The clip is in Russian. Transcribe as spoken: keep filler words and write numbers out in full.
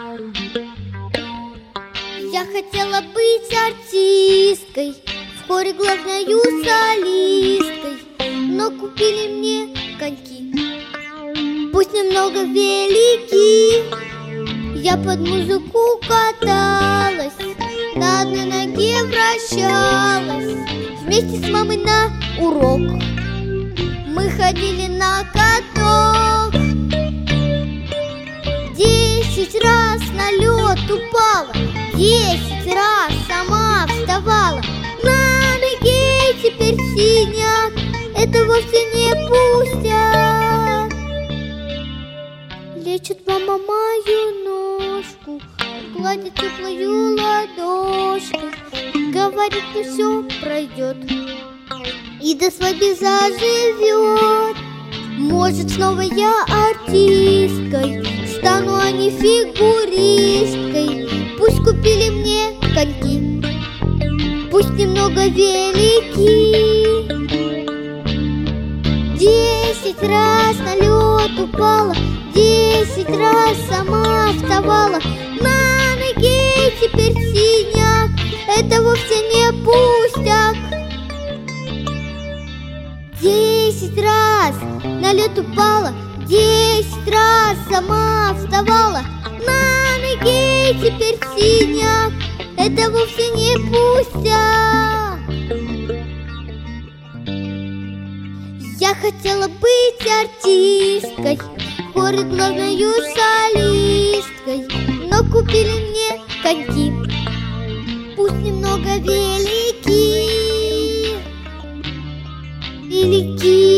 Я хотела быть артисткой, в хоре главною солисткой, но купили мне коньки, пусть немного велики. Я под музыку каталась, на одной ноге вращалась, вместе с мамой на урок мы ходили на каток. Десять раз на лед упала, десять раз сама вставала. На ноге теперь синяк, это вовсе не пустяк. Лечит мама мою ножку, гладит теплою ладошкой, говорит, ну все пройдет и до свадьбы заживет. Может, снова я артисткой стану, а не фигуристкой. Пусть купили мне коньки, пусть немного велики. Десять раз на лед упала, десять раз сама вставала. На ноге теперь синяк, это вовсе не пустяк. Десять раз на лед упала, десять раз сама вставала. На ноге теперь синяк, это вовсе не пустяк. Я хотела быть артисткой, в хоре главною солисткой, но купили мне коньки, пусть немного велики. Велики.